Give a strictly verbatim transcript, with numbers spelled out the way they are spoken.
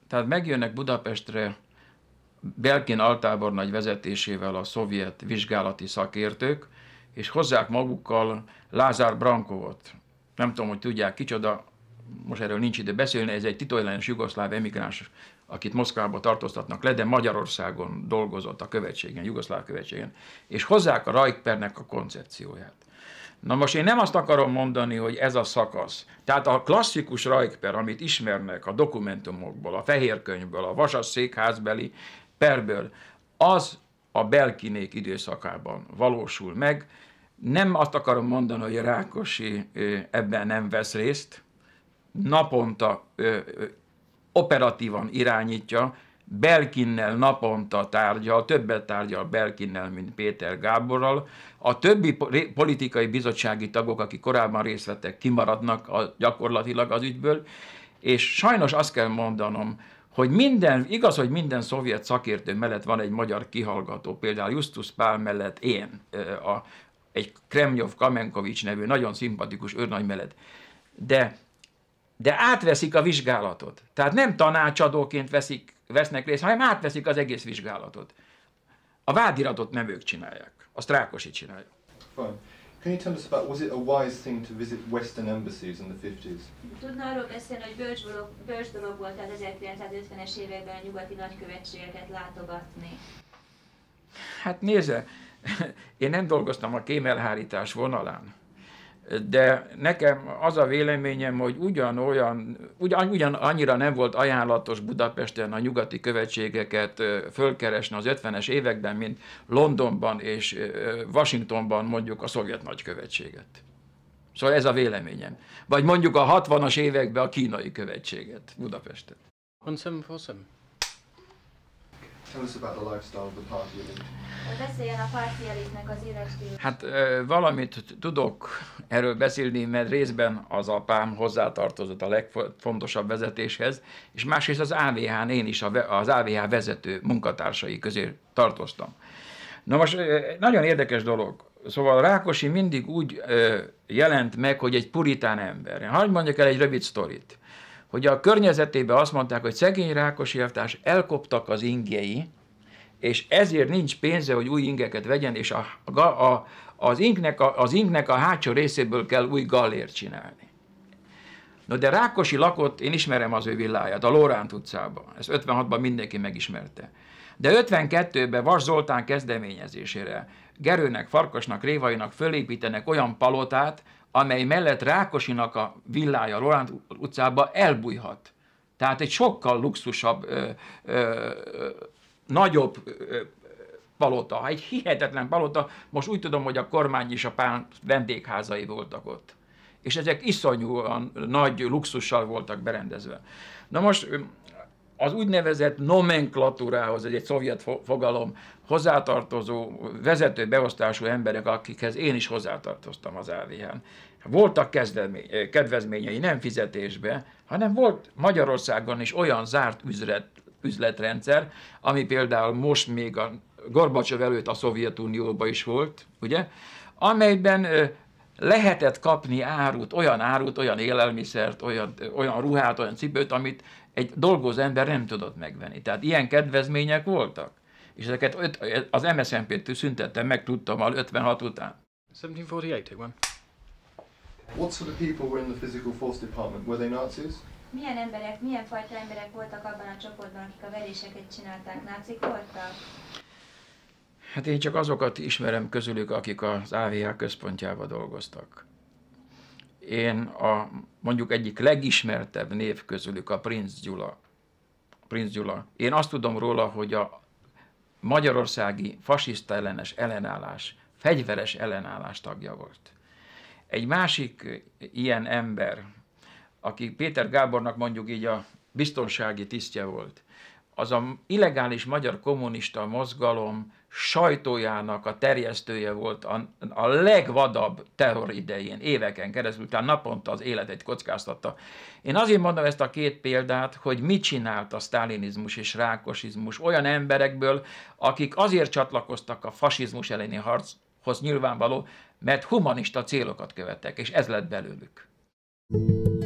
Tehát megjönnek Budapestre Belkin altábornagy vezetésével a szovjet vizsgálati szakértők, és hozzák magukkal Lázár Brankovot. Nem tudom, hogy tudják kicsoda, most erről nincs ide beszélni, ez egy tituljános jugoszláv emigráns, akit Moszkvába tartóztatnak le, de Magyarországon dolgozott a követségen, jugoszláv követségen, és hozzák a Rajkpernek a koncepcióját. Na most én nem azt akarom mondani, hogy ez a szakasz. Tehát a klasszikus Rajkper, amit ismernek a dokumentumokból, a fehér könyvből, a vasas székházbeli perből, az a Belkinék időszakában valósul meg. Nem azt akarom mondani, hogy Rákosi ebben nem vesz részt, naponta ö, ö, operatívan irányítja, Belkinnel naponta tárgyal, többet tárgyal Belkinnel, mint Péter Gáborral. A többi politikai bizottsági tagok, akik korábban részt vettek, kimaradnak a, gyakorlatilag az ügyből, és sajnos azt kell mondanom, hogy minden, igaz, hogy minden szovjet szakértő mellett van egy magyar kihallgató, például Justus Pál mellett én, a, egy Kremnyov Kamenkovics nevű nagyon szimpatikus őrnagy mellett, de de átveszik a vizsgálatot. Tehát nem tanácsadóként veszik, vesznek részt, hanem átveszik az egész vizsgálatot. A vádiratot nem ők csinálják, azt Rákosi csinálja. Fine. Can you tell us about, was it a wise thing to visit Western embassies in the fifties? Tudna arról beszélni, hogy bölcs dolog, bölcs dolog volt az ezerkilencszázötvenes években a nyugati nagykövetségeket látogatni? Hát nézze, én nem dolgoztam a kémelhárítás vonalán, de nekem az a véleményem, hogy ugyanolyan, ugyan, ugyan annyira nem volt ajánlatos Budapesten a nyugati követségeket fölkeresni az ötvenes években, mint Londonban és Washingtonban mondjuk a szovjet nagykövetséget. Szóval ez a véleményem. Vagy mondjuk a hatvanas években a kínai követséget Budapesten. tizenhetvennégy. Tell us about the lifestyle of the party elite. Beszéljen a parti elitnek az életstílus. Hát valamit tudok erről beszélni, mert részben az apám hozzátartozott a legfontosabb vezetéshez, és másrészt az á vé hán én is az á vé há vezető munkatársai közé tartoztam. Na most nagyon érdekes dolog. Szóval Rákosi mindig úgy jelent meg, hogy egy puritán ember. Hadd mondjak el egy rövid sztorit. Hogy a környezetében azt mondták, hogy szegény Rákosi elvtárs, elkoptak az ingjei, és ezért nincs pénze, hogy új ingeket vegyen, és a, a, a, az, inknek a, az inknek a hátsó részéből kell új gallért csinálni. No, de Rákosi lakott, én ismerem az ő villáját, a Lóránt utcában. Ezt ötvenhatban mindenki megismerte. De ötvenkettőben Vas Zoltán kezdeményezésére Gerőnek, Farkasnak, Révainak fölépítenek olyan palotát, amely mellett Rákosinak a villája a Lóránt utcában elbújhat. Tehát egy sokkal luxusabb, ö, ö, nagyobb ö, palota, egy hihetetlen palota. Most úgy tudom, hogy a kormány és a pán vendégházai voltak ott. És ezek iszonyúan nagy luxussal voltak berendezve. Na most az úgynevezett nomenklatúrához, ez egy szovjet fogalom, hozzátartozó, vezető beosztású emberek, akikhez én is hozzátartoztam az á vé hán. Voltak kedvezményei, nem fizetésbe, hanem volt Magyarországon is olyan zárt üzlet, üzletrendszer, ami például most még a Gorbacsov előtt a Szovjetunióban is volt, ugye, amelyben lehetett kapni árut, olyan árut, olyan élelmiszert, olyan, olyan ruhát, olyan cipőt, amit egy dolgozó ember nem tudott megvenni. Tehát ilyen kedvezmények voltak. És ezeket az em es zé en pé-től szüntettem meg, tudtam al ötvenhat után. tizenkilencszáznegyvennyolc, take one. What sort of people were in the physical force department? Were they Nazis? Milyen emberek, milyen fajta emberek voltak abban a csoportban, akik a veréseket csinálták? Nácik voltak? Hát én csak azokat ismerem közülük, akik az á vé há központjában dolgoztak. Én a mondjuk egyik legismertebb név közülük a Prinz Gyula. Prinz Gyula. Én azt tudom róla, hogy a magyarországi fasiszta ellenes ellenállás, fegyveres ellenállás tagja volt. Egy másik ilyen ember, aki Péter Gábornak mondjuk így a biztonsági tisztje volt, az a illegális magyar kommunista mozgalom sajtójának a terjesztője volt a, a legvadabb terror idején, éveken keresztül, tehát naponta az életet kockáztatta. Én azért mondom ezt a két példát, hogy mit csinált a sztálinizmus és rákosizmus olyan emberekből, akik azért csatlakoztak a fasizmus elleni harchoz nyilvánvaló, mert humanista célokat követtek, és ez lett belőlük.